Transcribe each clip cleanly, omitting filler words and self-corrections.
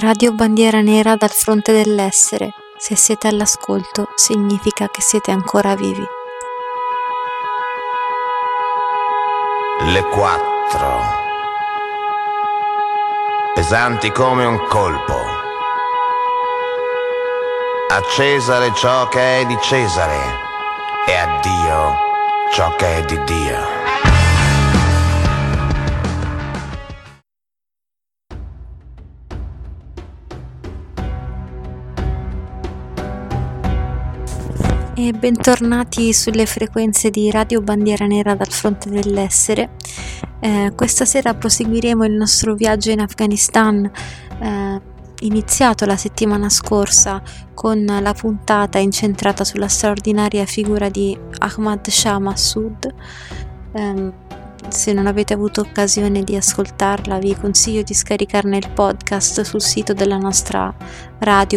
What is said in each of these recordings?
Radio Bandiera Nera dal fronte dell'essere. Se siete all'ascolto, significa che siete ancora vivi. Le 4, pesanti come un colpo. A Cesare ciò che è di Cesare e a Dio ciò che è di Dio. E bentornati sulle frequenze di Radio Bandiera Nera dal fronte dell'essere. Questa sera proseguiremo il nostro viaggio in Afghanistan, iniziato la settimana scorsa con la puntata incentrata sulla straordinaria figura di Ahmad Shah Massoud. Se non avete avuto occasione di ascoltarla, vi consiglio di scaricarne il podcast sul sito della nostra radio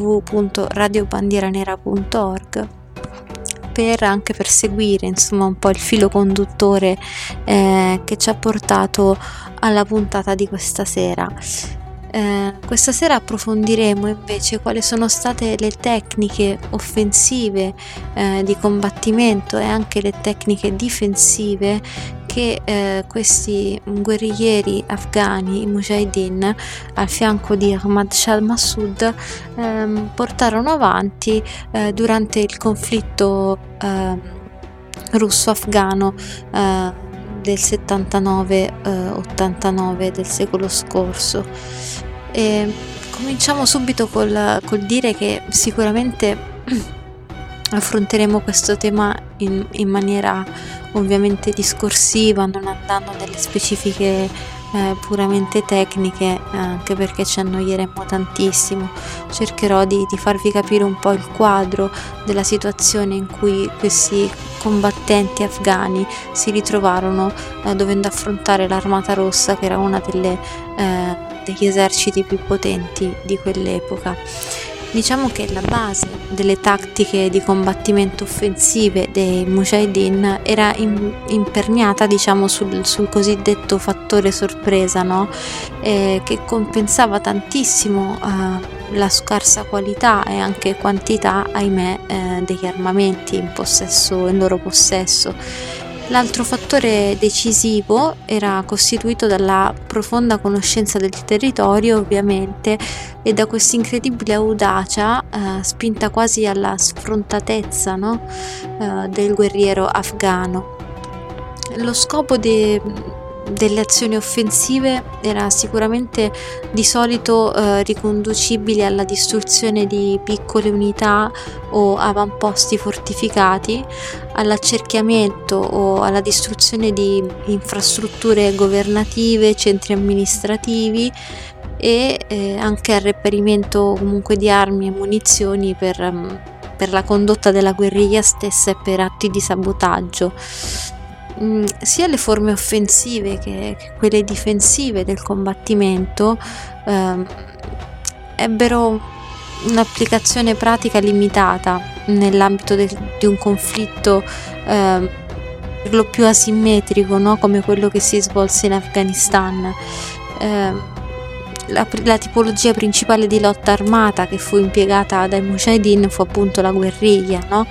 www.radiobandieranera.org anche per seguire insomma un po' il filo conduttore che ci ha portato alla puntata di questa sera. Questa sera approfondiremo invece quali sono state le tecniche offensive di combattimento e anche le tecniche difensive che questi guerriglieri afghani, i Mujahideen, al fianco di Ahmad Shah Massoud portarono avanti durante il conflitto russo-afghano del 79-89 del secolo scorso. E cominciamo subito col dire che sicuramente affronteremo questo tema in maniera ovviamente discorsiva, non andando nelle specifiche puramente tecniche, anche perché ci annoieremmo tantissimo. Cercherò di farvi capire un po' il quadro della situazione in cui questi combattenti afghani si ritrovarono dovendo affrontare l'Armata Rossa, che era una degli eserciti più potenti di quell'epoca. Diciamo che la base delle tattiche di combattimento offensive dei Mujahideen era imperniata, diciamo, sul cosiddetto fattore sorpresa, no? Che compensava tantissimo la scarsa qualità e anche quantità, ahimè, degli armamenti in loro possesso. L'altro fattore decisivo era costituito dalla profonda conoscenza del territorio, ovviamente, e da questa incredibile audacia, spinta quasi alla sfrontatezza, no? Del guerriero afghano. Lo scopo delle azioni offensive era sicuramente di solito riconducibile alla distruzione di piccole unità o avamposti fortificati, all'accerchiamento o alla distruzione di infrastrutture governative, centri amministrativi e anche al reperimento comunque di armi e munizioni per la condotta della guerriglia stessa e per atti di sabotaggio. Sia le forme offensive che quelle difensive del combattimento ebbero un'applicazione pratica limitata nell'ambito di un conflitto per lo più asimmetrico, no? Come quello che si svolse in Afghanistan. La tipologia principale di lotta armata che fu impiegata dai Mujahideen fu appunto la guerriglia, no?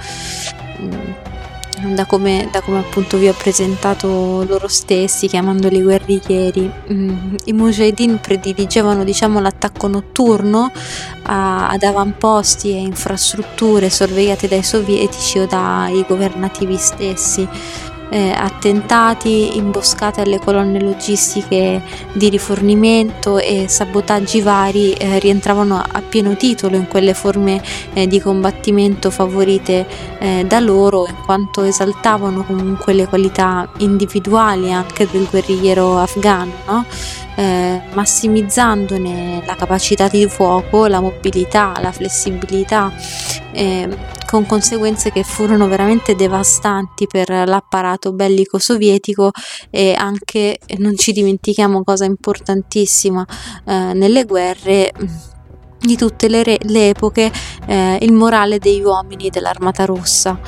Da come appunto vi ho presentato loro stessi, chiamandoli guerriglieri. I Mujahideen prediligevano, diciamo, l'attacco notturno ad avamposti e infrastrutture sorvegliate dai sovietici o dai governativi stessi. Attentati, imboscate alle colonne logistiche di rifornimento e sabotaggi vari rientravano a pieno titolo in quelle forme di combattimento favorite da loro, in quanto esaltavano comunque le qualità individuali anche del guerrigliero afghano, no? Massimizzandone la capacità di fuoco, la mobilità, la flessibilità, con conseguenze che furono veramente devastanti per l'apparato bellico sovietico e anche, non ci dimentichiamo cosa importantissima nelle guerre di tutte le epoche, il morale degli uomini dell'Armata Rossa.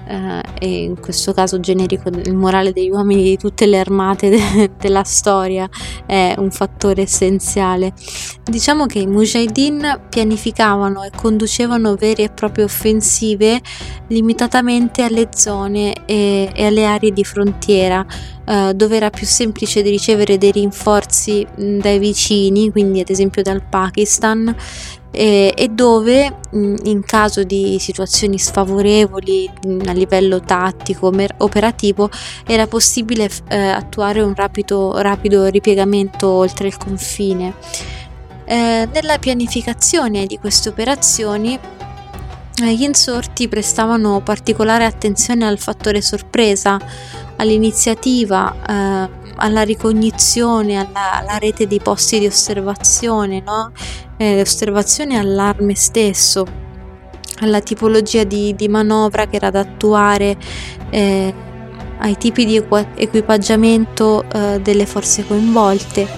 e in questo caso generico il morale degli uomini di tutte le armate della storia è un fattore essenziale. Diciamo che i Mujahideen pianificavano e conducevano vere e proprie offensive limitatamente alle zone e alle aree di frontiera, dove era più semplice di ricevere dei rinforzi dai vicini, quindi ad esempio dal Pakistan, e dove in caso di situazioni sfavorevoli a livello tattico operativo era possibile attuare un rapido ripiegamento oltre il confine. Nella pianificazione di queste operazioni gli insorti prestavano particolare attenzione al fattore sorpresa, all'iniziativa, alla ricognizione, alla rete di posti di osservazione, no? Osservazione all'arme stesso, alla tipologia di manovra che era da attuare, ai tipi di equipaggiamento delle forze coinvolte.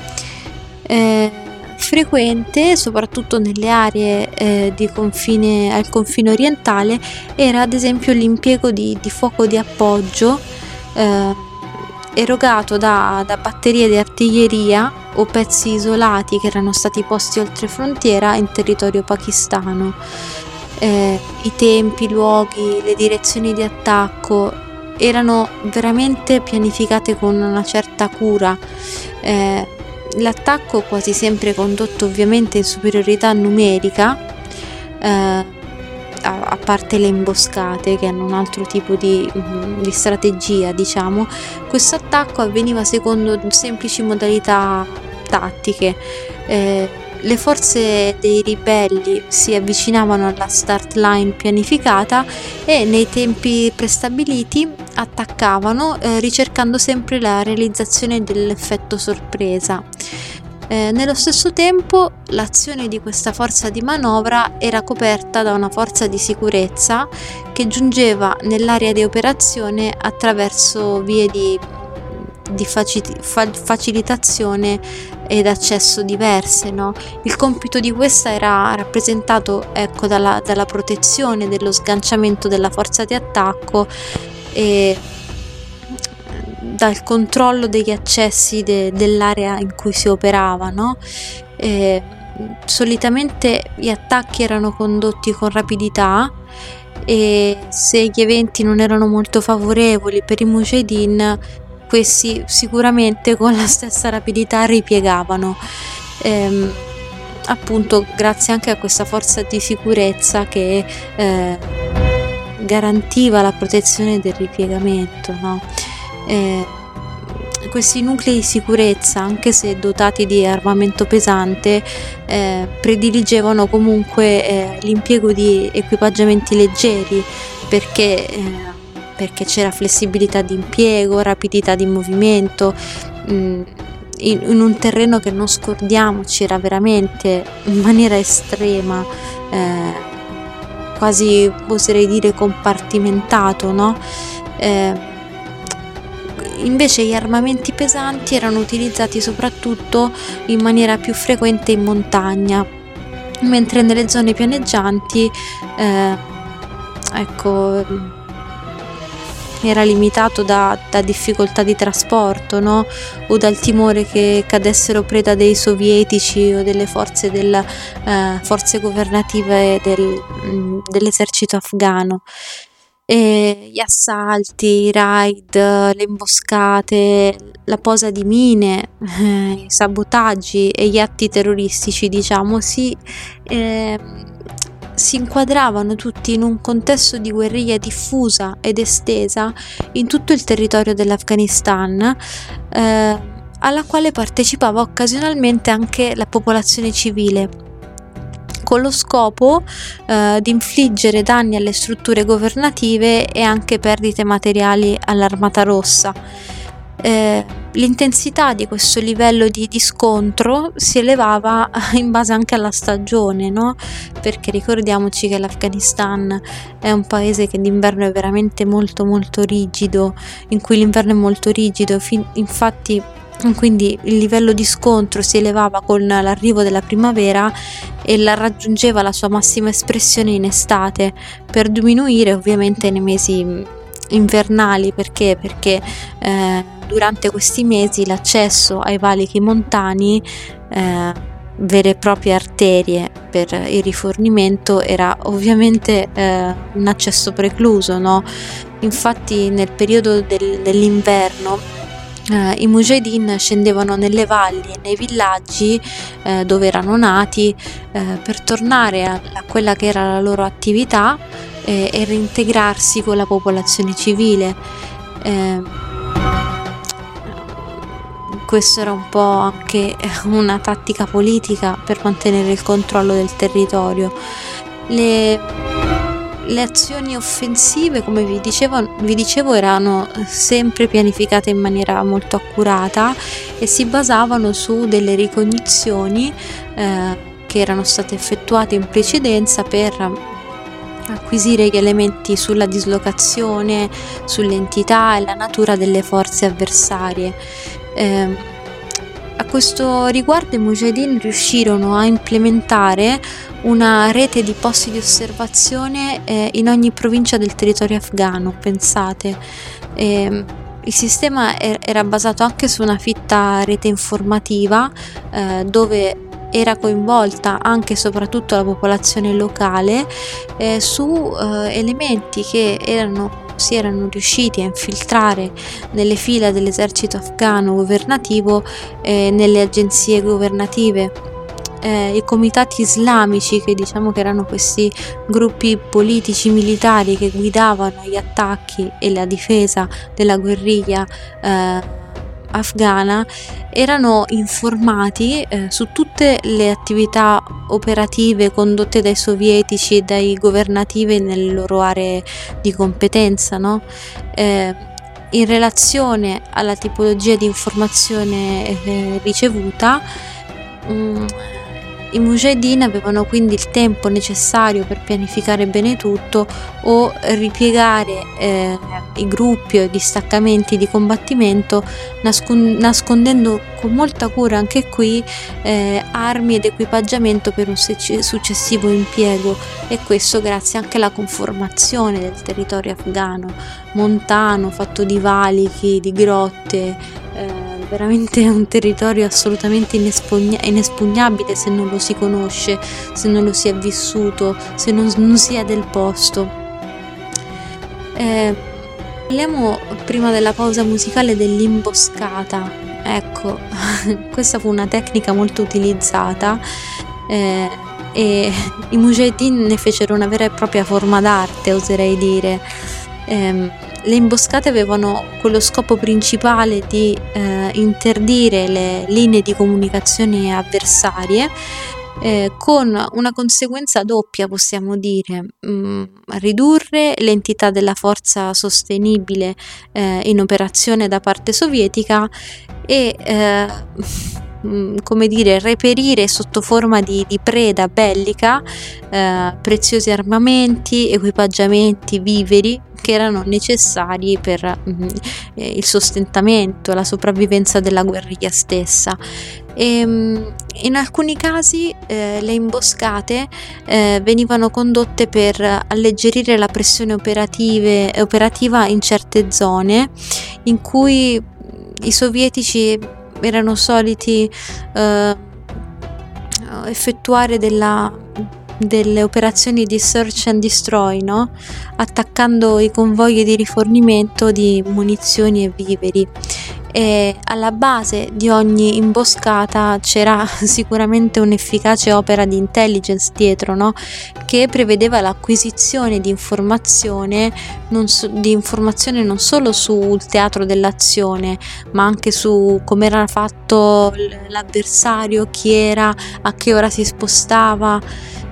Frequente, soprattutto nelle aree di confine, al confine orientale, era ad esempio l'impiego di fuoco di appoggio erogato da batterie di artiglieria o pezzi isolati che erano stati posti oltre frontiera in territorio pakistano. I tempi, i luoghi, le direzioni di attacco erano veramente pianificate con una certa cura. L'attacco quasi sempre condotto ovviamente in superiorità numerica, a parte le imboscate che hanno un altro tipo di strategia, diciamo. Questo attacco avveniva secondo semplici modalità tattiche. Le forze dei ribelli si avvicinavano alla start line pianificata e nei tempi prestabiliti attaccavano, ricercando sempre la realizzazione dell'effetto sorpresa. Nello stesso tempo l'azione di questa forza di manovra era coperta da una forza di sicurezza che giungeva nell'area di operazione attraverso vie di facilitazione ed accesso diverse, no? Il compito di questa era rappresentato, ecco, dalla protezione, dello sganciamento della forza di attacco e dal controllo degli accessi dell'area in cui si operava, no? Solitamente gli attacchi erano condotti con rapidità e se gli eventi non erano molto favorevoli per i Mujahideen, questi sicuramente con la stessa rapidità ripiegavano, appunto grazie anche a questa forza di sicurezza che garantiva la protezione del ripiegamento, no? Questi nuclei di sicurezza, anche se dotati di armamento pesante, prediligevano comunque l'impiego di equipaggiamenti leggeri perché c'era flessibilità di impiego, rapidità di movimento, in un terreno che, non scordiamoci, era veramente in maniera estrema, quasi oserei dire compartimentato, no? Invece gli armamenti pesanti erano utilizzati soprattutto in maniera più frequente in montagna, mentre nelle zone pianeggianti era limitato da difficoltà di trasporto, no? O dal timore che cadessero preda dei sovietici o delle forze forze governative dell'esercito afghano. Gli assalti, i raid, le imboscate, la posa di mine, i sabotaggi e gli atti terroristici, diciamo, si inquadravano tutti in un contesto di guerriglia diffusa ed estesa in tutto il territorio dell'Afghanistan, alla quale partecipava occasionalmente anche la popolazione civile, con lo scopo di infliggere danni alle strutture governative e anche perdite materiali all'Armata Rossa. L'intensità di questo livello di scontro si elevava in base anche alla stagione, no? Perché ricordiamoci che l'Afghanistan è un paese che d'inverno è veramente molto molto rigido, in cui l'inverno è molto rigido, infatti quindi il livello di scontro si elevava con l'arrivo della primavera e raggiungeva la sua massima espressione in estate, per diminuire ovviamente nei mesi invernali. Perché? Perché durante questi mesi l'accesso ai valichi montani, vere e proprie arterie per il rifornimento, era ovviamente un accesso precluso, no? Infatti nel periodo dell'inverno i Mujahideen scendevano nelle valli e nei villaggi dove erano nati, per tornare a quella che era la loro attività e reintegrarsi con la popolazione civile. Questo era un po' anche una tattica politica per mantenere il controllo del territorio. Le azioni offensive, come vi dicevo, erano sempre pianificate in maniera molto accurata e si basavano su delle ricognizioni che erano state effettuate in precedenza per acquisire gli elementi sulla dislocazione, sull'entità e la natura delle forze avversarie. A questo riguardo i Mujahideen riuscirono a implementare una rete di posti di osservazione in ogni provincia del territorio afghano, pensate. Il sistema era basato anche su una fitta rete informativa dove era coinvolta anche e soprattutto la popolazione locale su elementi che si erano riusciti a infiltrare nelle fila dell'esercito afghano governativo e nelle agenzie governative. I comitati islamici, che diciamo che erano questi gruppi politici militari che guidavano gli attacchi e la difesa della guerriglia afghana, erano informati su tutte le attività operative condotte dai sovietici e dai governativi nelle loro aree di competenza, no? In relazione alla tipologia di informazione ricevuta, i Mujahideen avevano quindi il tempo necessario per pianificare bene tutto o ripiegare i gruppi o i distaccamenti di combattimento, nascondendo con molta cura anche qui armi ed equipaggiamento per un successivo impiego, e questo grazie anche alla conformazione del territorio afghano, montano, fatto di valichi, di grotte. Veramente un territorio assolutamente inespugnabile se non lo si conosce, se non lo si è vissuto, se non si è del posto. Parliamo prima della pausa musicale dell'imboscata. Ecco, questa fu una tecnica molto utilizzata e i Mujahideen ne fecero una vera e propria forma d'arte, oserei dire. Le imboscate avevano quello scopo principale di interdire le linee di comunicazione avversarie, con una conseguenza doppia, possiamo dire: ridurre l'entità della forza sostenibile in operazione da parte sovietica e come dire, reperire sotto forma di preda bellica preziosi armamenti, equipaggiamenti, viveri che erano necessari per il sostentamento, la sopravvivenza della guerriglia stessa. In alcuni casi le imboscate venivano condotte per alleggerire la pressione operativa in certe zone in cui i sovietici erano soliti effettuare delle operazioni di search and destroy, no? Attaccando i convogli di rifornimento di munizioni e viveri. E alla base di ogni imboscata c'era sicuramente un'efficace opera di intelligence dietro, no? Che prevedeva l'acquisizione di informazione non solo sul teatro dell'azione, ma anche su come era fatto l'avversario, chi era, a che ora si spostava.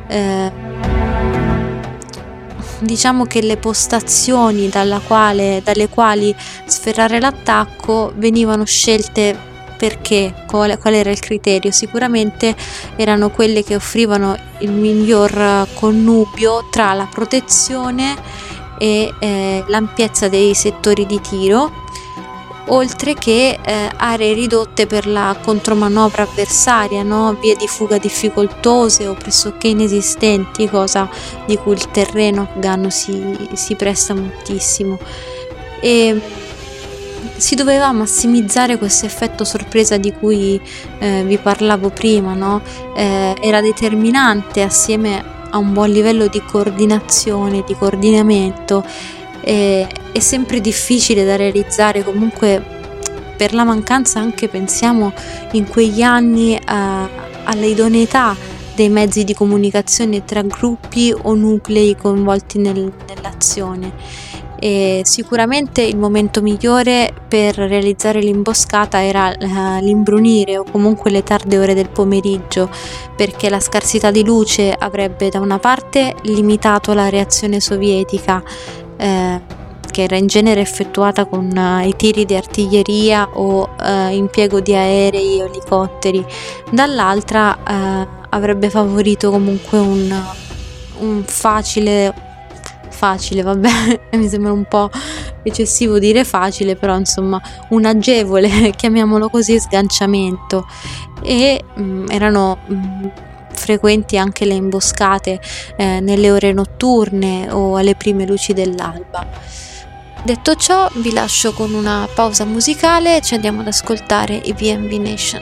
Diciamo che le postazioni dalle quali sferrare l'attacco venivano scelte perché, qual era il criterio? Sicuramente erano quelle che offrivano il miglior connubio tra la protezione e l'ampiezza dei settori di tiro, oltre che aree ridotte per la contromanovra avversaria, no? Vie di fuga difficoltose o pressoché inesistenti, cosa di cui il terreno afghano si presta moltissimo. e si doveva massimizzare questo effetto sorpresa di cui vi parlavo prima, no? Era determinante assieme a un buon livello di coordinazione, di coordinamento, è sempre difficile da realizzare comunque per la mancanza anche, pensiamo, in quegli anni alla idoneità dei mezzi di comunicazione tra gruppi o nuclei coinvolti nell'azione. E sicuramente il momento migliore per realizzare l'imboscata era l'imbrunire o comunque le tarde ore del pomeriggio, perché la scarsità di luce avrebbe da una parte limitato la reazione sovietica, che era in genere effettuata con i tiri di artiglieria o impiego di aerei o elicotteri, dall'altra avrebbe favorito comunque un facile, vabbè, mi sembra un po' eccessivo dire facile, però insomma un agevole, chiamiamolo così, sganciamento, e erano frequenti anche le imboscate nelle ore notturne o alle prime luci dell'alba. Detto ciò, vi lascio con una pausa musicale e ci andiamo ad ascoltare i BNB Nation.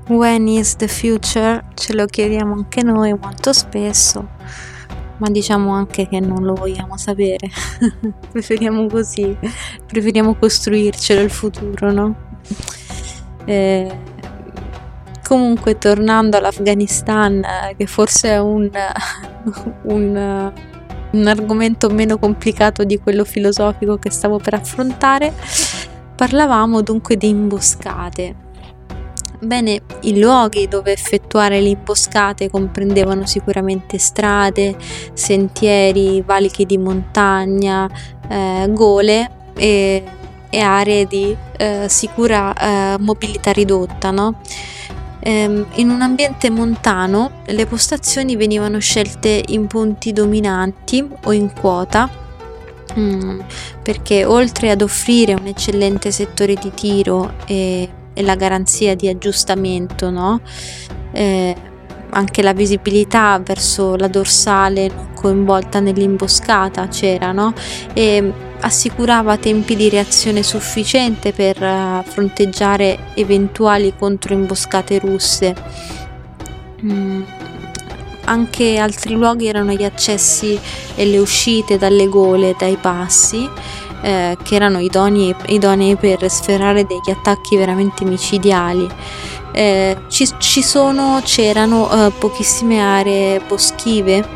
When is the future? Ce lo chiediamo anche noi molto spesso, ma diciamo anche che non lo vogliamo sapere. Preferiamo così, preferiamo costruircelo il futuro, no? Comunque, tornando all'Afghanistan, che forse è un argomento meno complicato di quello filosofico che stavo per affrontare, parlavamo dunque di imboscate. Bene, i luoghi dove effettuare le imboscate comprendevano sicuramente strade, sentieri, valichi di montagna, gole e aree di sicura mobilità ridotta, no? In un ambiente montano le postazioni venivano scelte in punti dominanti o in quota, perché oltre ad offrire un eccellente settore di tiro e la garanzia di aggiustamento, no? Anche la visibilità verso la dorsale non coinvolta nell'imboscata c'era, no? E assicurava tempi di reazione sufficiente per fronteggiare eventuali controimboscate russe. Anche altri luoghi erano gli accessi e le uscite dalle gole, dai passi, che erano idonei per sferrare degli attacchi veramente micidiali. C'erano pochissime aree boschive,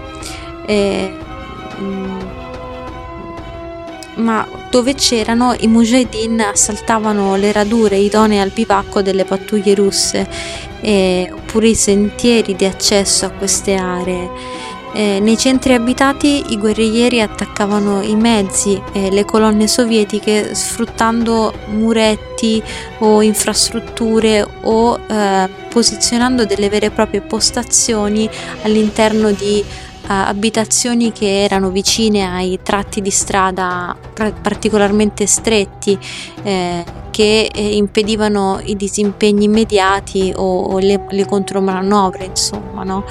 ma dove c'erano, i mujahideen assaltavano le radure idonee al bivacco delle pattuglie russe, oppure i sentieri di accesso a queste aree. Nei centri abitati i guerriglieri attaccavano i mezzi e le colonne sovietiche sfruttando muretti o infrastrutture o posizionando delle vere e proprie postazioni all'interno di abitazioni che erano vicine ai tratti di strada particolarmente stretti, che impedivano i disimpegni immediati o le contromanovre, insomma, no?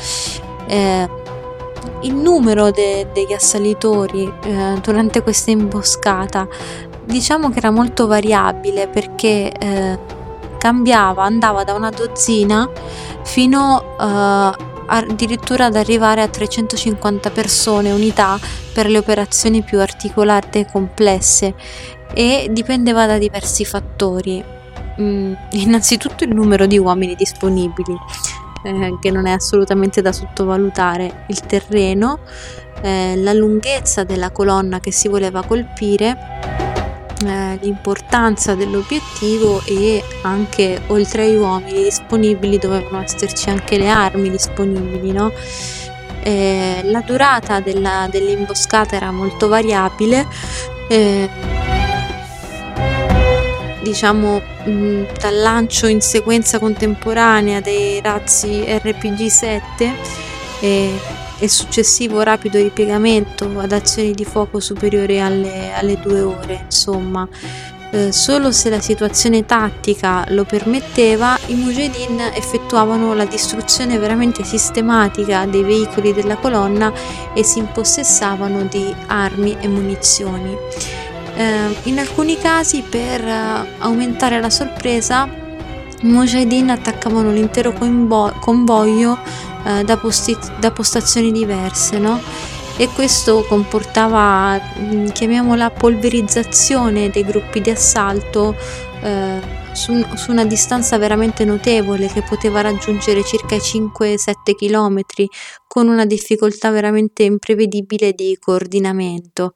Il numero degli assalitori durante questa imboscata diciamo che era molto variabile, perché andava da una dozzina fino addirittura ad arrivare a 350 persone, unità per le operazioni più articolate e complesse, e dipendeva da diversi fattori. Innanzitutto il numero di uomini disponibili, che non è assolutamente da sottovalutare, il terreno, la lunghezza della colonna che si voleva colpire, l'importanza dell'obiettivo, e anche oltre ai uomini disponibili dovevano esserci anche le armi disponibili, no? La durata dell'imboscata era molto variabile, diciamo dal lancio in sequenza contemporanea dei razzi RPG-7 e successivo rapido ripiegamento ad azioni di fuoco superiori alle 2 ore, insomma. Solo se la situazione tattica lo permetteva, i mujahideen effettuavano la distruzione veramente sistematica dei veicoli della colonna e si impossessavano di armi e munizioni. In alcuni casi, per aumentare la sorpresa, i mujahideen attaccavano l'intero convoglio da postazioni diverse, no? E questo comportava, chiamiamola, polverizzazione dei gruppi di assalto su una distanza veramente notevole, che poteva raggiungere circa 5-7 km, con una difficoltà veramente imprevedibile di coordinamento.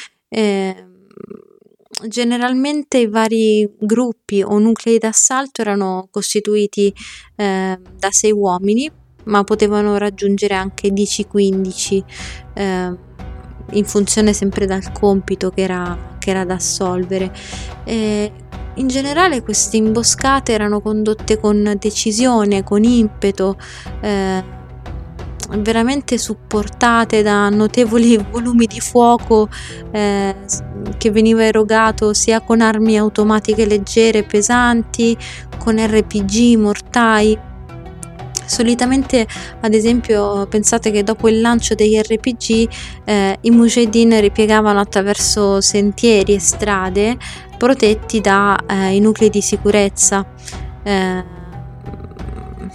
Generalmente i vari gruppi o nuclei d'assalto erano costituiti da 6 uomini, ma potevano raggiungere anche 10-15, in funzione sempre dal compito che era da assolvere. In generale queste imboscate erano condotte con decisione, con impeto, veramente supportate da notevoli volumi di fuoco che veniva erogato sia con armi automatiche leggere pesanti, con RPG, mortai. Solitamente, ad esempio, pensate che dopo il lancio degli RPG i mujahideen ripiegavano attraverso sentieri e strade protetti dai nuclei di sicurezza,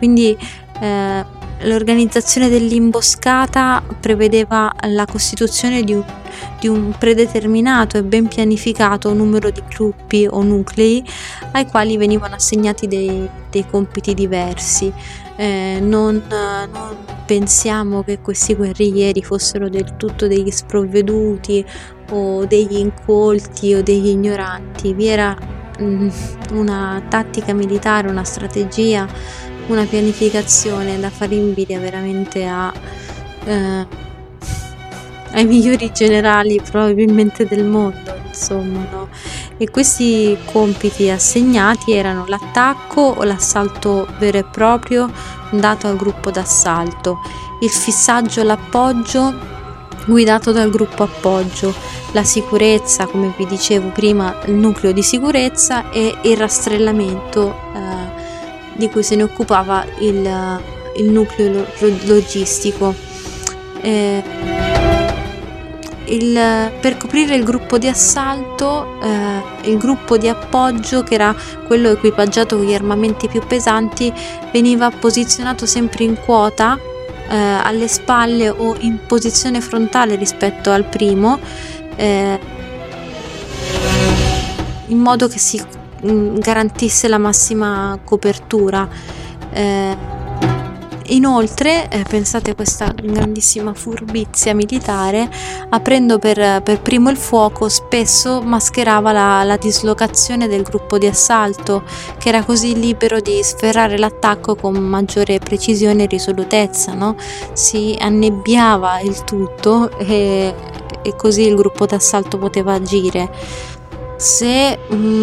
Quindi l'organizzazione dell'imboscata prevedeva la costituzione di un predeterminato e ben pianificato numero di gruppi o nuclei ai quali venivano assegnati dei compiti diversi. Non pensiamo che questi guerriglieri fossero del tutto degli sprovveduti o degli incolti o degli ignoranti. Vi era una tattica militare, una strategia, una pianificazione da fare invidia veramente ai migliori generali probabilmente del mondo, insomma, no? E questi compiti assegnati erano l'attacco o l'assalto vero e proprio dato al gruppo d'assalto, il fissaggio, l'appoggio guidato dal gruppo appoggio, la sicurezza, come vi dicevo prima, il nucleo di sicurezza, e il rastrellamento di cui se ne occupava il nucleo logistico. Per coprire il gruppo di assalto, il gruppo di appoggio, che era quello equipaggiato con gli armamenti più pesanti, veniva posizionato sempre in quota, alle spalle o in posizione frontale rispetto al primo, in modo che si garantisse la massima copertura. Inoltre, pensate a questa grandissima furbizia militare, aprendo per primo il fuoco spesso mascherava la dislocazione del gruppo di assalto, che era così libero di sferrare l'attacco con maggiore precisione e risolutezza, no? Si annebbiava il tutto e così il gruppo d'assalto poteva agire. Se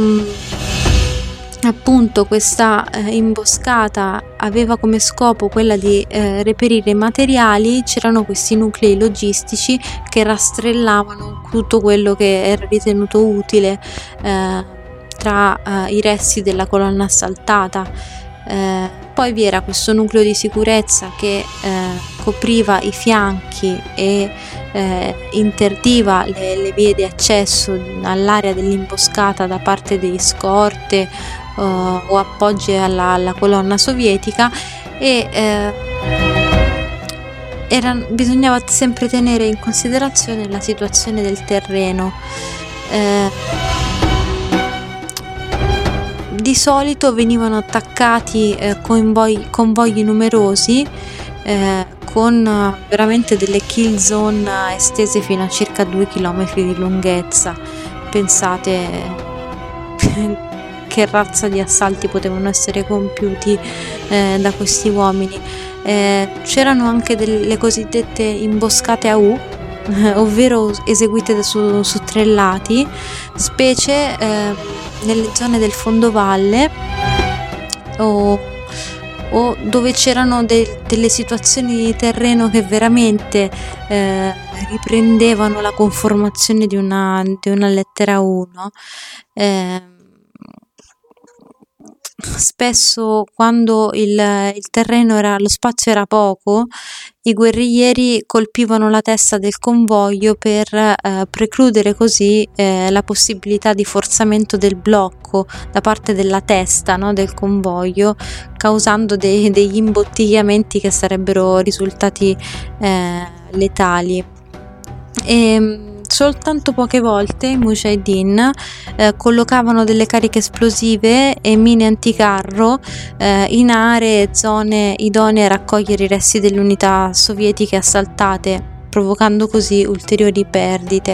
appunto questa imboscata aveva come scopo quella di reperire materiali, c'erano questi nuclei logistici che rastrellavano tutto quello che era ritenuto utile tra i resti della colonna assaltata. Poi vi era questo nucleo di sicurezza che copriva i fianchi e interdiva le vie di accesso all'area dell'imboscata da parte degli scorte o appoggi alla colonna sovietica, e bisognava sempre tenere in considerazione la situazione del terreno. Di solito venivano attaccati convogli numerosi, con veramente delle kill zone estese fino a circa 2 km di lunghezza. Pensate che razza di assalti potevano essere compiuti da questi uomini. C'erano anche delle cosiddette imboscate a U, ovvero eseguite su 3 lati, specie nelle zone del fondovalle o dove c'erano delle situazioni di terreno che veramente riprendevano la conformazione di una lettera U, no? Spesso, quando il terreno lo spazio era poco, i guerriglieri colpivano la testa del convoglio per precludere così la possibilità di forzamento del blocco da parte della testa, no, del convoglio, causando degli imbottigliamenti che sarebbero risultati letali. Soltanto poche volte i Mujahideen collocavano delle cariche esplosive e mine anticarro in aree e zone idonee a raccogliere i resti delle unità sovietiche assaltate, provocando così ulteriori perdite.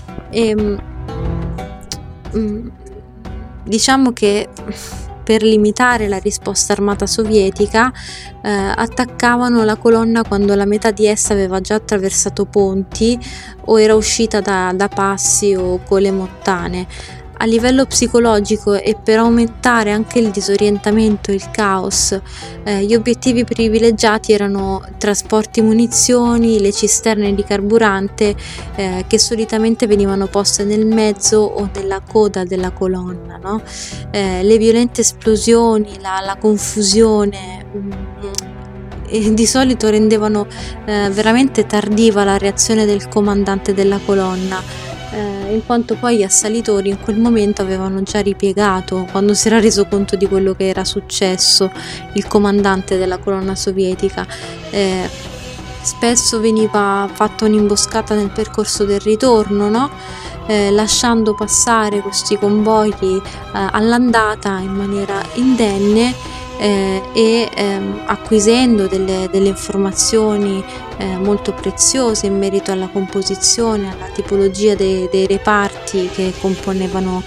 Diciamo che per limitare la risposta armata sovietica attaccavano la colonna quando la metà di essa aveva già attraversato ponti o era uscita da passi o gole montane. A livello psicologico e per aumentare anche il disorientamento e il caos, gli obiettivi privilegiati erano trasporti munizioni, le cisterne di carburante che solitamente venivano poste nel mezzo o nella coda della colonna, no? Le violente esplosioni, la confusione di solito rendevano veramente tardiva la reazione del comandante della colonna. in quanto poi gli assalitori in quel momento avevano già ripiegato quando si era reso conto di quello che era successo il comandante della colonna sovietica. Spesso veniva fatta un'imboscata nel percorso del ritorno, no? Lasciando passare questi convogli all'andata in maniera indenne e acquisendo delle informazioni molto preziose in merito alla composizione, alla tipologia dei reparti che componevano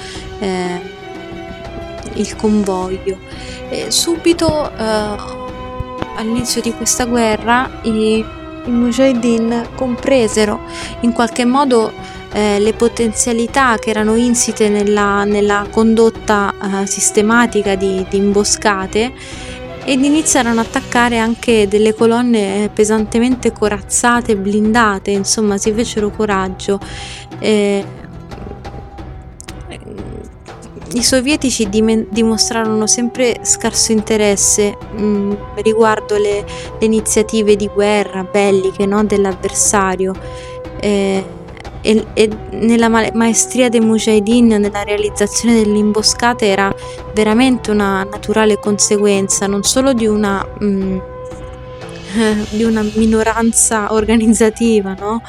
il convoglio. Subito all'inizio di questa guerra i Mujahideen compresero in qualche modo le potenzialità che erano insite nella condotta sistematica di imboscate ed iniziarono ad attaccare anche delle colonne pesantemente corazzate, blindate, insomma si fecero coraggio. I sovietici dimostrarono sempre scarso interesse riguardo le iniziative di guerra belliche, no, dell'avversario e nella maestria dei Mujahideen nella realizzazione delle imboscate era veramente una naturale conseguenza non solo di una minoranza organizzativa, no?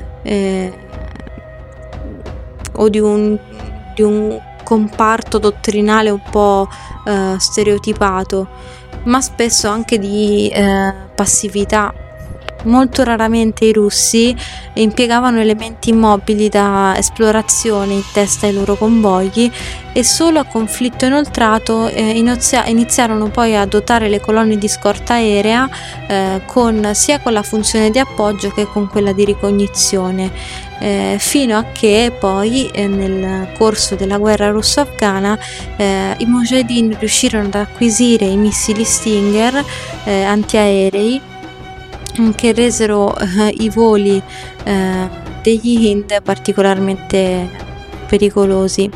O di un comparto dottrinale un po' stereotipato, ma spesso anche di passività. Molto raramente i russi impiegavano elementi immobili da esplorazione in testa ai loro convogli e solo a conflitto inoltrato iniziarono poi a dotare le colonne di scorta aerea sia con la funzione di appoggio che con quella di ricognizione. Fino a che poi nel corso della guerra russo-afghana i Mujahideen riuscirono ad acquisire i missili Stinger antiaerei che resero i voli degli Hind particolarmente pericolosi.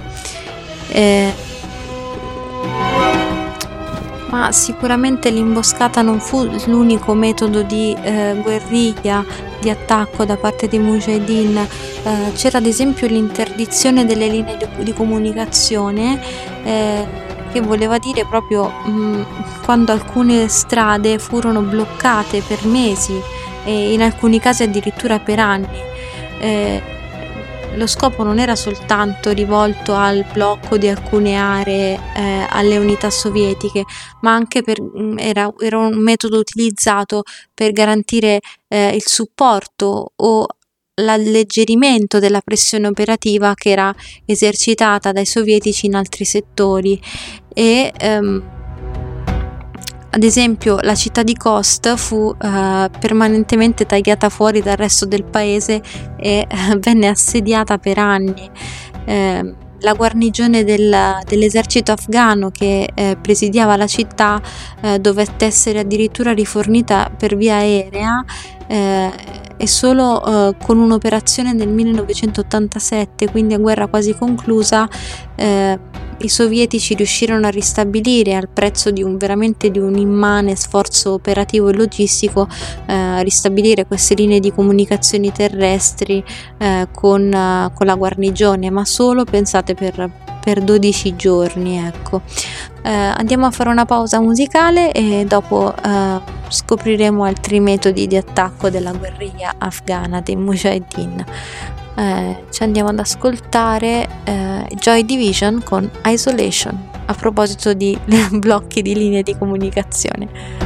Ma sicuramente l'imboscata non fu l'unico metodo di guerriglia, di attacco da parte dei Mujahideen. C'era ad esempio l'interdizione delle linee di comunicazione, che voleva dire proprio quando alcune strade furono bloccate per mesi e in alcuni casi addirittura per anni. Lo scopo non era soltanto rivolto al blocco di alcune aree alle unità sovietiche, ma anche era un metodo utilizzato per garantire il supporto o l'alleggerimento della pressione operativa che era esercitata dai sovietici in altri settori e ad esempio la città di Khost fu permanentemente tagliata fuori dal resto del paese e venne assediata per anni. La guarnigione dell'esercito afghano che presidiava la città dovette essere addirittura rifornita per via aerea e solo con un'operazione nel 1987, quindi a guerra quasi conclusa, i sovietici riuscirono a ristabilire al prezzo di un immane sforzo operativo e logistico, ristabilire queste linee di comunicazioni terrestri con la guarnigione, ma solo, pensate, per 12 giorni, ecco. Andiamo a fare una pausa musicale e dopo scopriremo altri metodi di attacco della guerriglia afghana dei Mujahideen. Ci andiamo ad ascoltare Joy Division con Isolation, a proposito di blocchi di linee di comunicazione.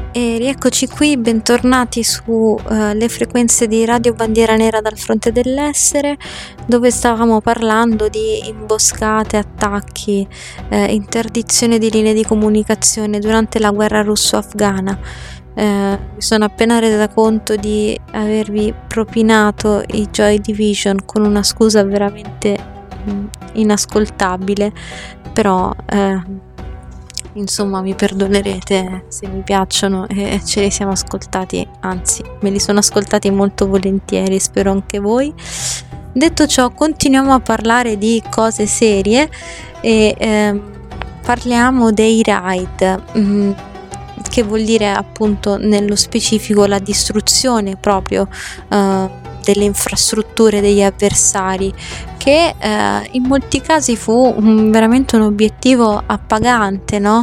E rieccoci qui, bentornati su le frequenze di Radio Bandiera Nera dal fronte dell'essere, dove stavamo parlando di imboscate, attacchi, interdizione di linee di comunicazione durante la guerra russo-afghana. Mi sono appena resa conto di avervi propinato i Joy Division con una scusa veramente inascoltabile, però insomma mi perdonerete se mi piacciono e ce li siamo ascoltati, anzi me li sono ascoltati molto volentieri, spero anche voi. Detto ciò, continuiamo a parlare di cose serie e parliamo dei raid, che vuol dire appunto nello specifico la distruzione proprio delle infrastrutture degli avversari, che in molti casi fu veramente un obiettivo appagante, no?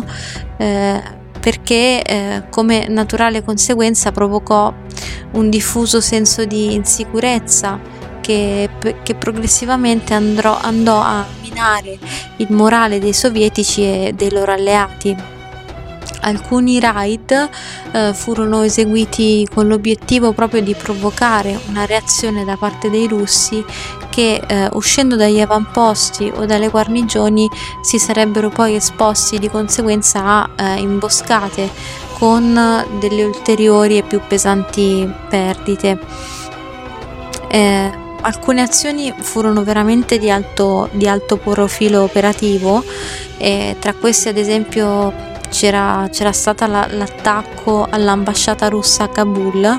Perché come naturale conseguenza provocò un diffuso senso di insicurezza che progressivamente andò a minare il morale dei sovietici e dei loro alleati. Alcuni raid furono eseguiti con l'obiettivo proprio di provocare una reazione da parte dei russi che uscendo dagli avamposti o dalle guarnigioni si sarebbero poi esposti di conseguenza a imboscate con delle ulteriori e più pesanti perdite. Alcune azioni furono veramente di alto profilo operativo, e tra queste ad esempio c'era stato l'attacco all'ambasciata russa a Kabul,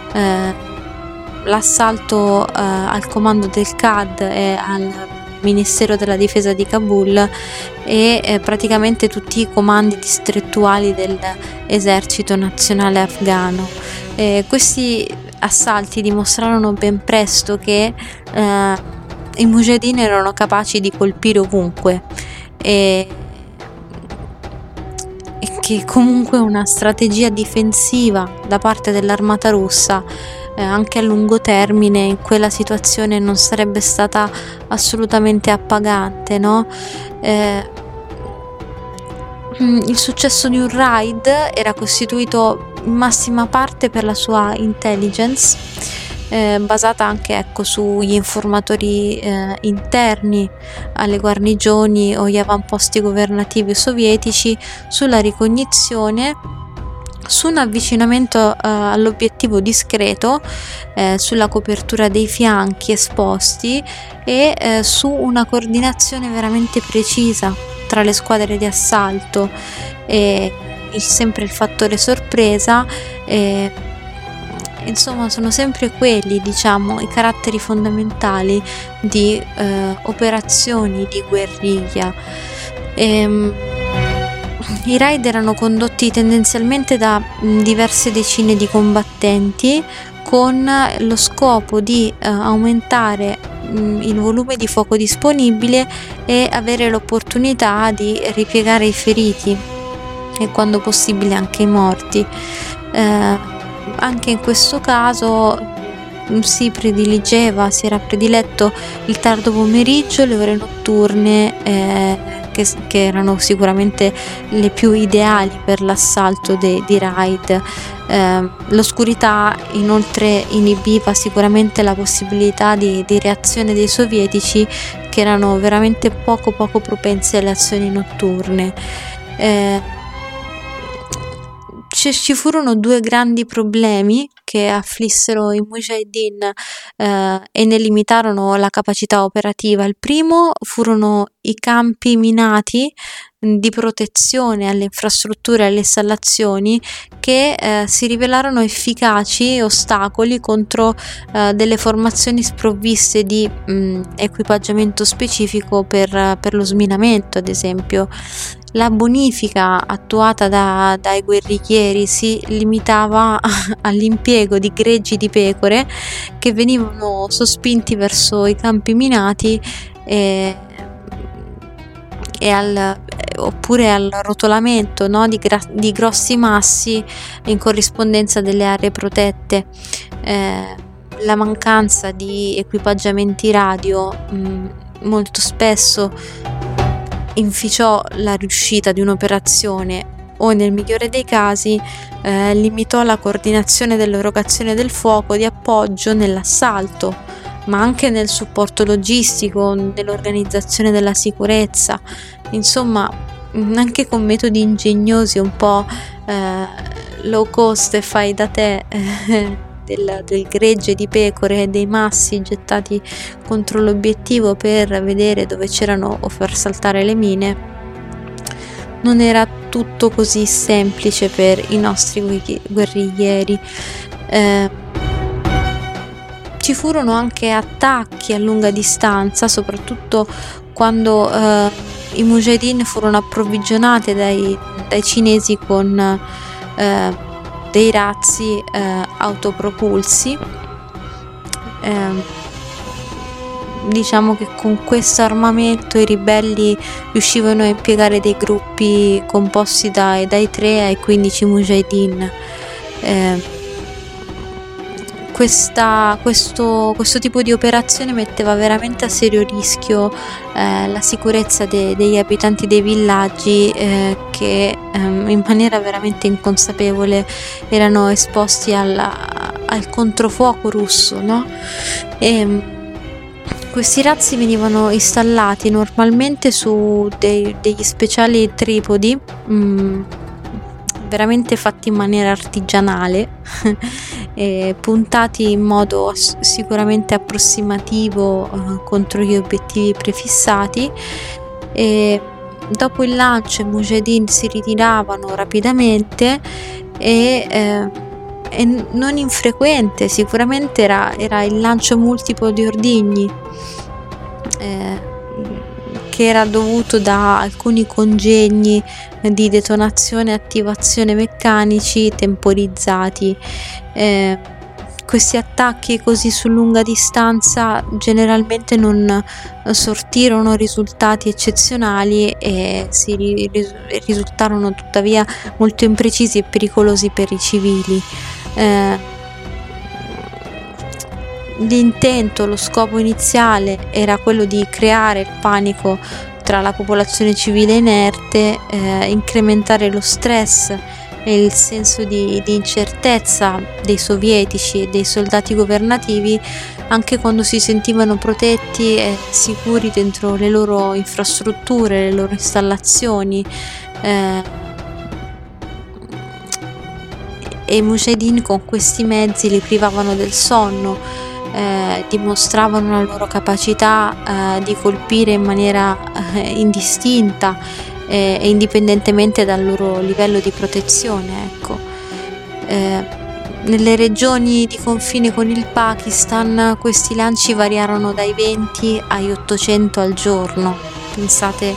l'assalto al comando del CAD e al Ministero della Difesa di Kabul e praticamente tutti i comandi distrettuali dell'esercito nazionale afghano. Questi assalti dimostrarono ben presto che i mujahideen erano capaci di colpire ovunque e che comunque una strategia difensiva da parte dell'armata russa anche a lungo termine in quella situazione non sarebbe stata assolutamente appagante, no? Il successo di un raid era costituito in massima parte per la sua intelligence, basata anche sugli informatori interni alle guarnigioni o gli avamposti governativi sovietici, sulla ricognizione, su un avvicinamento all'obiettivo discreto, sulla copertura dei fianchi esposti e su una coordinazione veramente precisa tra le squadre di assalto e sempre il fattore sorpresa. Insomma, sono sempre quelli, diciamo, i caratteri fondamentali di operazioni di guerriglia. I raid erano condotti tendenzialmente da diverse decine di combattenti con lo scopo di aumentare il volume di fuoco disponibile e avere l'opportunità di ripiegare i feriti e quando possibile anche i morti. Anche in questo caso si era prediletto il tardo pomeriggio, le ore notturne che erano sicuramente le più ideali per l'assalto di raid. L'oscurità inoltre inibiva sicuramente la possibilità di reazione dei sovietici, che erano veramente poco propensi alle azioni notturne. Ci furono due grandi problemi che afflissero i mujahideen e ne limitarono la capacità operativa. Il primo furono i campi minati di protezione alle infrastrutture e alle installazioni che si rivelarono efficaci ostacoli contro delle formazioni sprovviste di equipaggiamento specifico per lo sminamento, ad esempio. La bonifica attuata dai guerriglieri si limitava all'impiego di greggi di pecore che venivano sospinti verso i campi minati oppure al rotolamento, no, di grossi massi in corrispondenza delle aree protette. La mancanza di equipaggiamenti radio molto spesso inficiò la riuscita di un'operazione o nel migliore dei casi limitò la coordinazione dell'erogazione del fuoco di appoggio nell'assalto, ma anche nel supporto logistico, nell'organizzazione della sicurezza, insomma anche con metodi ingegnosi un po' low cost e fai da te del gregge di pecore e dei massi gettati contro l'obiettivo per vedere dove c'erano o far saltare le mine. Non era tutto così semplice per i nostri guerriglieri. Ci furono anche attacchi a lunga distanza, soprattutto quando i Mujahideen furono approvvigionati dai cinesi con dei razzi autopropulsi. Diciamo che con questo armamento i ribelli riuscivano a impiegare dei gruppi composti dai 3 ai 15 Mujahideen. Questo tipo di operazione metteva veramente a serio rischio la sicurezza degli abitanti dei villaggi che in maniera veramente inconsapevole erano esposti al controfuoco russo, no? Questi razzi venivano installati normalmente su degli speciali tripodi veramente fatti in maniera artigianale puntati in modo sicuramente approssimativo contro gli obiettivi prefissati, e dopo il lancio i Mujahideen si ritiravano rapidamente e non infrequente sicuramente era il lancio multiplo di ordigni che era dovuto da alcuni congegni di detonazione e attivazione meccanici temporizzati. Questi attacchi così su lunga distanza generalmente non sortirono risultati eccezionali e risultarono tuttavia molto imprecisi e pericolosi per i civili. L'intento, lo scopo iniziale era quello di creare il panico tra la popolazione civile inerte, incrementare lo stress e il senso di incertezza dei sovietici e dei soldati governativi, anche quando si sentivano protetti e sicuri dentro le loro infrastrutture, le loro installazioni. E i Mujahideen con questi mezzi li privavano del sonno, dimostravano la loro capacità di colpire in maniera indistinta e indipendentemente dal loro livello di protezione, ecco. Nelle regioni di confine con il Pakistan questi lanci variarono dai 20 agli 800 al giorno. Pensate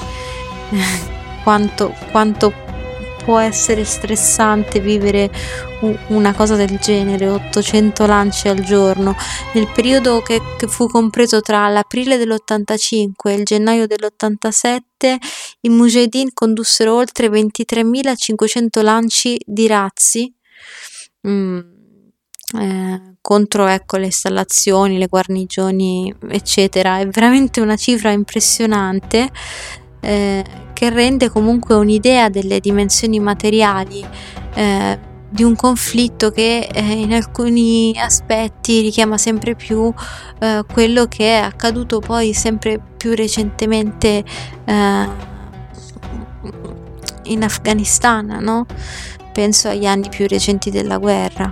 quanto può essere stressante vivere una cosa del genere, 800 lanci al giorno. Nel periodo che fu compreso tra l'aprile dell'85 e il gennaio dell'87, i Mujahideen condussero oltre 23.500 lanci di razzi contro le installazioni, le guarnigioni, eccetera. È veramente una cifra impressionante, che rende comunque un'idea delle dimensioni materiali di un conflitto che in alcuni aspetti richiama sempre più quello che è accaduto poi sempre più recentemente in Afghanistan, no? Penso agli anni più recenti della guerra.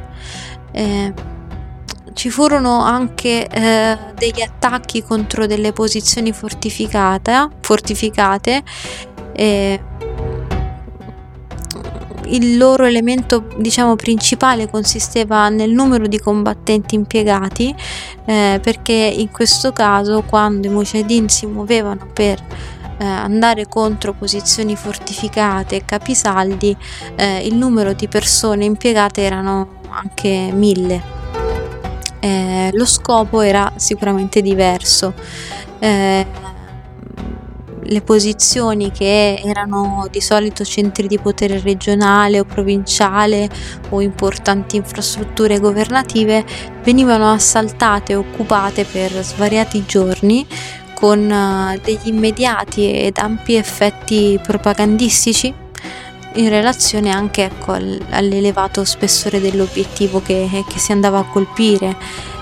Ci furono anche degli attacchi contro delle posizioni fortificate. Il loro elemento, diciamo, principale consisteva nel numero di combattenti impiegati, perché in questo caso, quando i Mujahideen si muovevano per andare contro posizioni fortificate e capisaldi, il numero di persone impiegate erano anche 1000. Lo scopo era sicuramente diverso. Le posizioni che erano di solito centri di potere regionale o provinciale o importanti infrastrutture governative venivano assaltate e occupate per svariati giorni, con degli immediati ed ampi effetti propagandistici. in relazione anche, ecco, all'elevato spessore dell'obiettivo che si andava a colpire.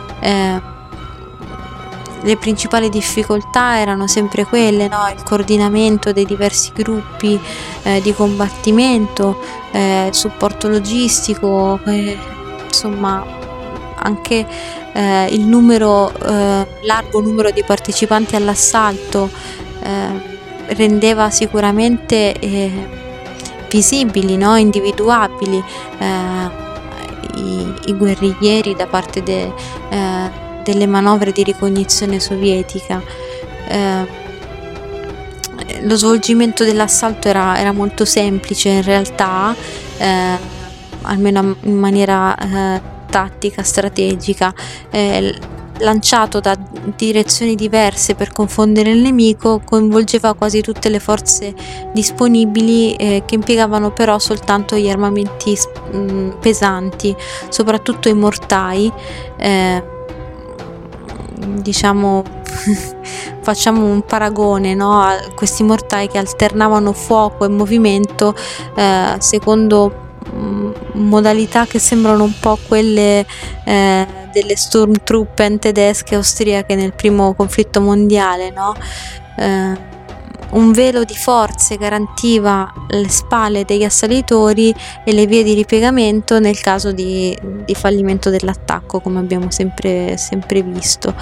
Le principali difficoltà erano sempre quelle, no? Il coordinamento dei diversi gruppi di combattimento, supporto logistico, insomma anche il largo numero di partecipanti all'assalto rendeva sicuramente visibili, no? Individuabili i guerriglieri da parte delle manovre di ricognizione sovietica. Lo svolgimento dell'assalto era molto semplice in realtà, almeno in maniera tattica, strategica, lanciato da direzioni diverse per confondere il nemico, coinvolgeva quasi tutte le forze disponibili, che impiegavano però soltanto gli armamenti pesanti, soprattutto i mortai. Diciamo facciamo un paragone, no? A questi mortai che alternavano fuoco e movimento secondo modalità che sembrano un po' quelle delle Sturmtruppen tedesche e austriache nel primo conflitto mondiale, no? Un velo di forze garantiva le spalle degli assalitori e le vie di ripiegamento nel caso di fallimento dell'attacco, come abbiamo sempre visto.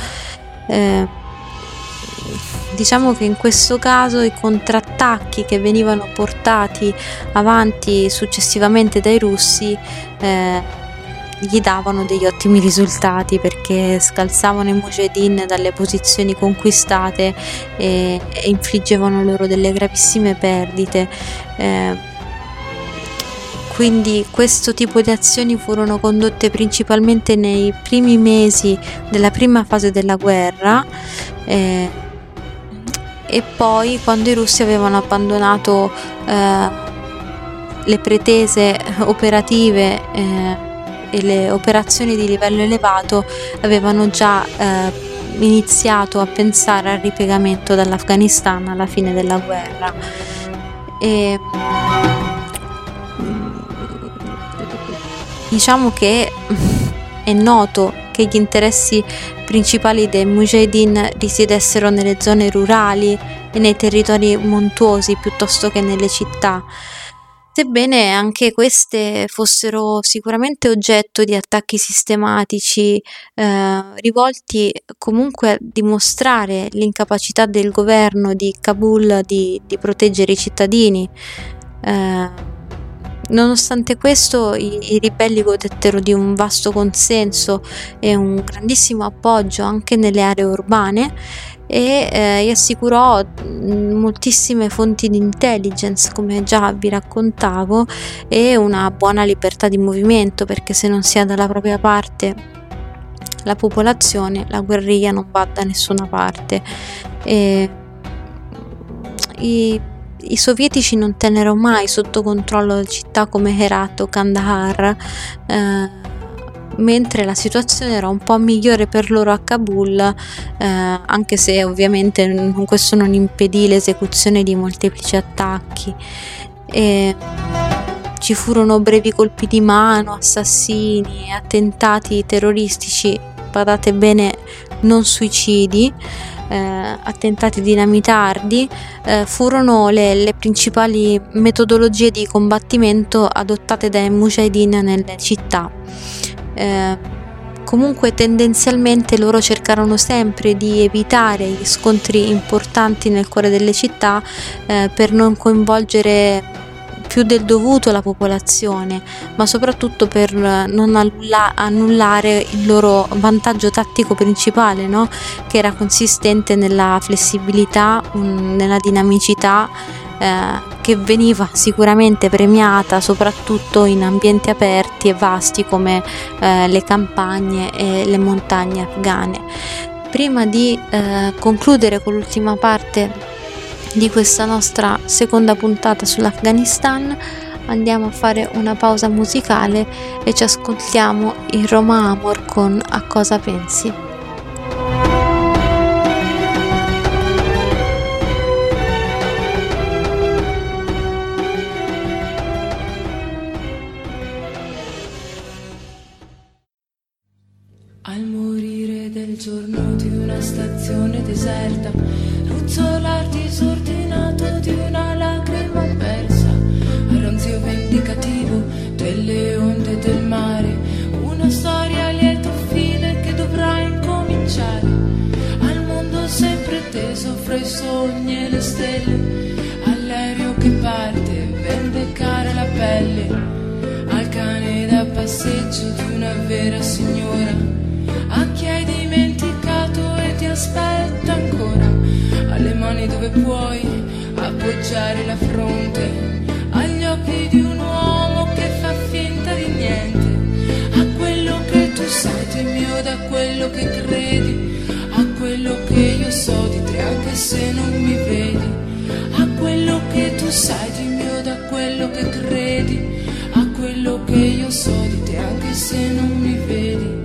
Diciamo che in questo caso i contrattacchi che venivano portati avanti successivamente dai russi gli davano degli ottimi risultati, perché scalzavano i Mujahideen dalle posizioni conquistate e infliggevano loro delle gravissime perdite. Quindi questo tipo di azioni furono condotte principalmente nei primi mesi della prima fase della guerra, e poi quando i russi avevano abbandonato le pretese operative e le operazioni di livello elevato, avevano già iniziato a pensare al ripiegamento dall'Afghanistan alla fine della guerra. Diciamo che è noto che gli interessi principali dei Mujahideen risiedessero nelle zone rurali e nei territori montuosi piuttosto che nelle città, sebbene anche queste fossero sicuramente oggetto di attacchi sistematici, rivolti comunque a dimostrare l'incapacità del governo di Kabul di proteggere i cittadini. Nonostante questo, i ribelli godettero di un vasto consenso e un grandissimo appoggio anche nelle aree urbane, e gli assicurò moltissime fonti di intelligence, come già vi raccontavo, e una buona libertà di movimento, perché se non si ha dalla propria parte la popolazione, la guerriglia non va da nessuna parte. I sovietici non tennero mai sotto controllo città come Herat o Kandahar, mentre la situazione era un po' migliore per loro a Kabul, anche se ovviamente questo non impedì l'esecuzione di molteplici attacchi. Ci furono brevi colpi di mano, assassini, attentati terroristici, badate bene, non suicidi, attentati dinamitardi. Furono le principali metodologie di combattimento adottate dai Mujahideen nelle città. Comunque tendenzialmente loro cercarono sempre di evitare gli scontri importanti nel cuore delle città, per non coinvolgere più del dovuto la popolazione, ma soprattutto per non annullare il loro vantaggio tattico principale, no? Che era consistente nella flessibilità, nella dinamicità, che veniva sicuramente premiata soprattutto in ambienti aperti e vasti come le campagne e le montagne afghane. Prima di concludere con l'ultima parte di questa nostra seconda puntata sull'Afghanistan, andiamo a fare una pausa musicale e ci ascoltiamo il Roma Amor con A cosa pensi. Al morire del giorno di una stazione deserta, ruzzolar disordinato di una lacrima persa, al ronzio vendicativo delle onde del mare, una storia a lieto fine che dovrà incominciare. Al mondo sempre teso fra i sogni e le stelle, all'aereo che parte, vendicare la pelle, al cane da passeggio di una vera signora, a chi hai dimenticato e ti aspetta ancora, alle mani dove puoi appoggiare la fronte, agli occhi di un uomo che fa finta di niente, a quello che tu sai di mio da quello che credi, a quello che io so di te anche se non mi vedi, a quello che tu sai di mio da quello che credi, a quello che io so di te anche se non mi vedi.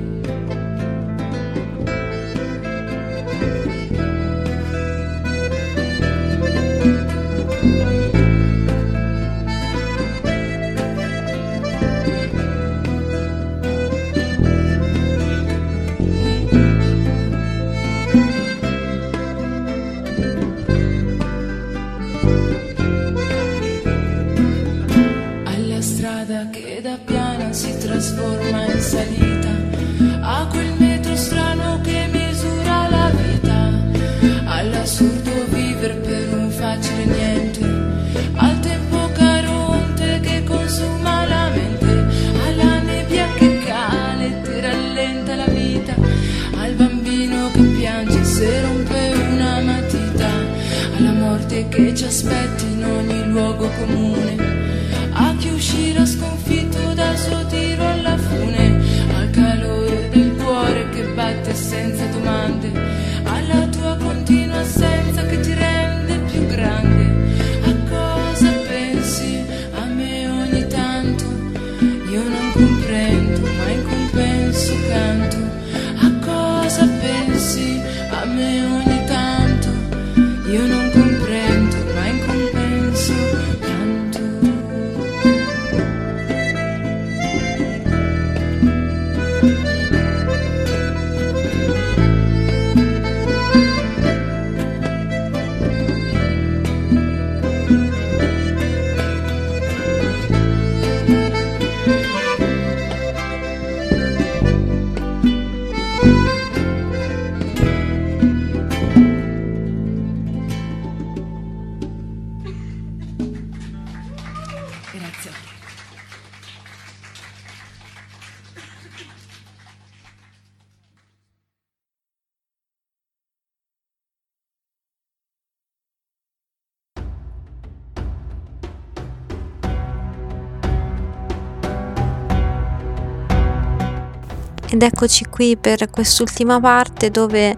Che da piana si trasforma in salita, a quel metro strano che misura la vita, all'assurdo vivere per un facile niente, al tempo caronte che consuma la mente, alla nebbia che cala e ti rallenta la vita, al bambino che piange se rompe una matita, alla morte che ci aspetta in ogni luogo comune, a chi uscirà sconfitto dal suo tiro alla fune, al calore del cuore che batte senza domande, alla tua continua assenza che ti rende più grande. A cosa pensi a me ogni tanto? Io non comprendo, ma in compenso canto. A cosa pensi a me ogni tanto? Io non comprendo, ma in compenso canto. Grazie. Ed eccoci qui per quest'ultima parte dove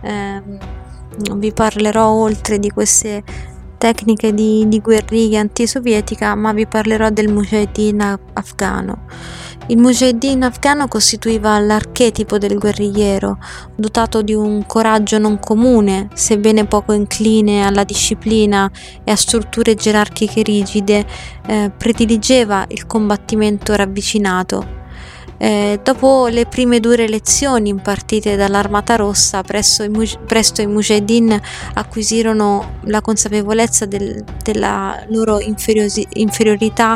vi parlerò, oltre di queste tecniche di guerriglia antisovietica, ma vi parlerò del Mujahideen afghano. Il Mujahideen afghano costituiva l'archetipo del guerrigliero, dotato di un coraggio non comune, sebbene poco incline alla disciplina e a strutture gerarchiche rigide, prediligeva il combattimento ravvicinato. Dopo le prime dure lezioni impartite dall'Armata Rossa, presto i Mujahideen acquisirono la consapevolezza della loro inferiorità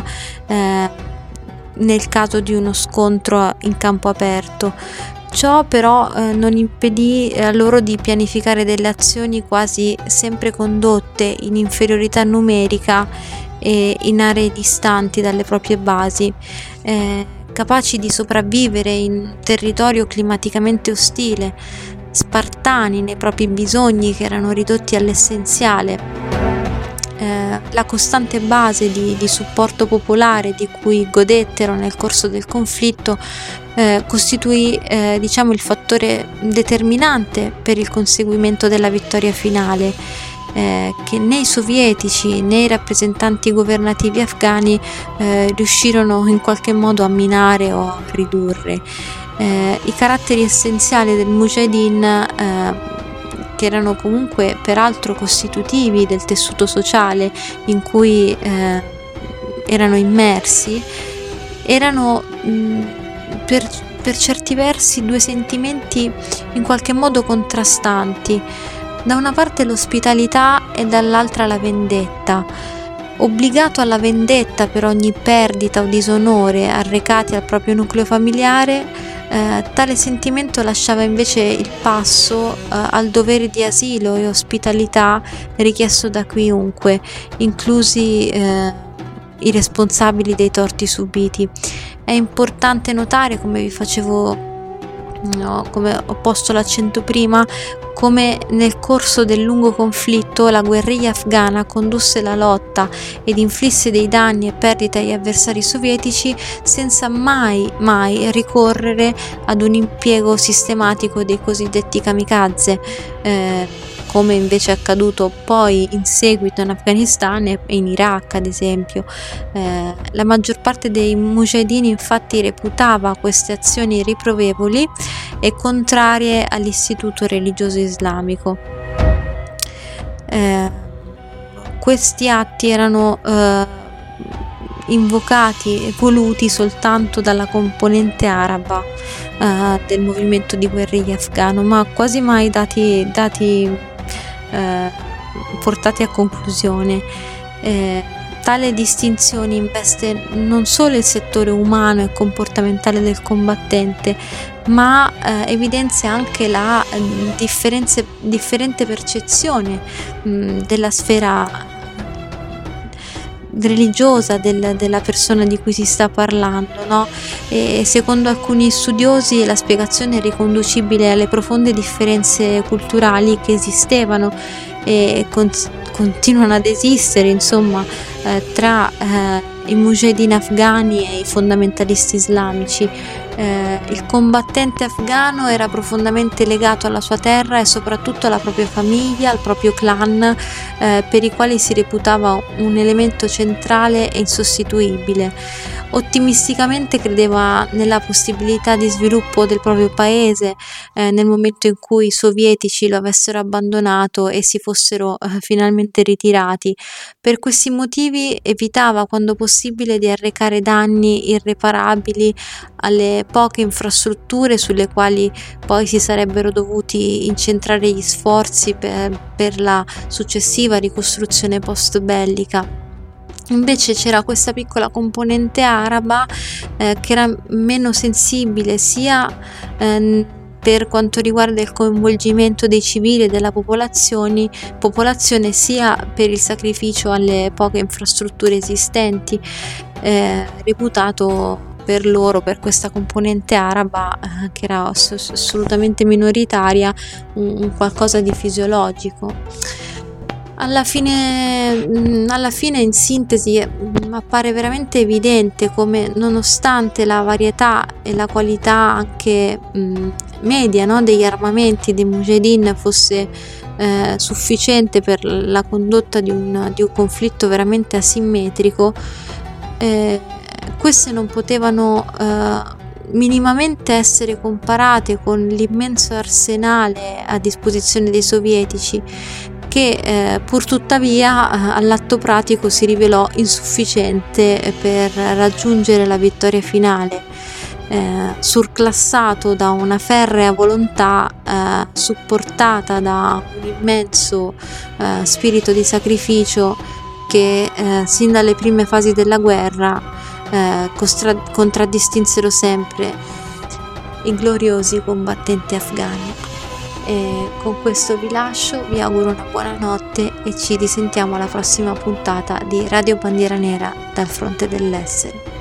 nel caso di uno scontro in campo aperto. Ciò però non impedì a loro di pianificare delle azioni quasi sempre condotte in inferiorità numerica e in aree distanti dalle proprie basi, capaci di sopravvivere in territorio climaticamente ostile, spartani nei propri bisogni che erano ridotti all'essenziale. La costante base di supporto popolare di cui godettero nel corso del conflitto costituì il fattore determinante per il conseguimento della vittoria finale, che né i sovietici né i rappresentanti governativi afghani riuscirono in qualche modo a minare o a ridurre. I caratteri essenziali del Mujahideen, che erano comunque peraltro costitutivi del tessuto sociale in cui erano immersi, erano per per certi versi due sentimenti in qualche modo contrastanti. Da una parte l'ospitalità e dall'altra la vendetta. Obbligato alla vendetta per ogni perdita o disonore arrecati al proprio nucleo familiare, tale sentimento lasciava invece il passo al dovere di asilo e ospitalità richiesto da chiunque, inclusi i responsabili dei torti subiti. È importante notare, come vi facevo, come ho posto l'accento prima, come nel corso del lungo conflitto la guerriglia afghana condusse la lotta ed inflisse dei danni e perdite agli avversari sovietici senza mai ricorrere ad un impiego sistematico dei cosiddetti kamikaze, come invece è accaduto poi in seguito in Afghanistan e in Iraq, ad esempio. La maggior parte dei mujahideen infatti reputava queste azioni riprovevoli e contrarie all'istituto religioso islamico. Questi atti erano invocati e voluti soltanto dalla componente araba del movimento di guerriglia afghano, ma quasi mai dati portati a conclusione. Tale distinzione investe non solo il settore umano e comportamentale del combattente, ma evidenzia anche la differente percezione della sfera religiosa della persona di cui si sta parlando, no? E secondo alcuni studiosi la spiegazione è riconducibile alle profonde differenze culturali che esistevano e continuano ad esistere, insomma, tra i mujahideen afghani e i fondamentalisti islamici. Il combattente afghano era profondamente legato alla sua terra e soprattutto alla propria famiglia, al proprio clan, per i quali si reputava un elemento centrale e insostituibile. Ottimisticamente credeva nella possibilità di sviluppo del proprio paese nel momento in cui i sovietici lo avessero abbandonato e si fossero finalmente ritirati. Per questi motivi evitava quando possibile di arrecare danni irreparabili alle poche infrastrutture sulle quali poi si sarebbero dovuti incentrare gli sforzi per la successiva ricostruzione post-bellica. Invece c'era questa piccola componente araba che era meno sensibile sia per quanto riguarda il coinvolgimento dei civili e della popolazione, sia per il sacrificio alle poche infrastrutture esistenti, reputato per questa componente araba che era assolutamente minoritaria, un qualcosa di fisiologico. Alla fine, in sintesi, appare veramente evidente come, nonostante la varietà e la qualità anche media, no, degli armamenti dei mujahideen fosse sufficiente per la condotta di un conflitto veramente asimmetrico, queste non potevano minimamente essere comparate con l'immenso arsenale a disposizione dei sovietici, che pur tuttavia all'atto pratico si rivelò insufficiente per raggiungere la vittoria finale, surclassato da una ferrea volontà supportata da un immenso spirito di sacrificio che sin dalle prime fasi della guerra contraddistinsero sempre i gloriosi combattenti afghani. E con questo vi lascio, vi auguro una buona notte e ci risentiamo alla prossima puntata di Radio Bandiera Nera dal fronte dell'essere.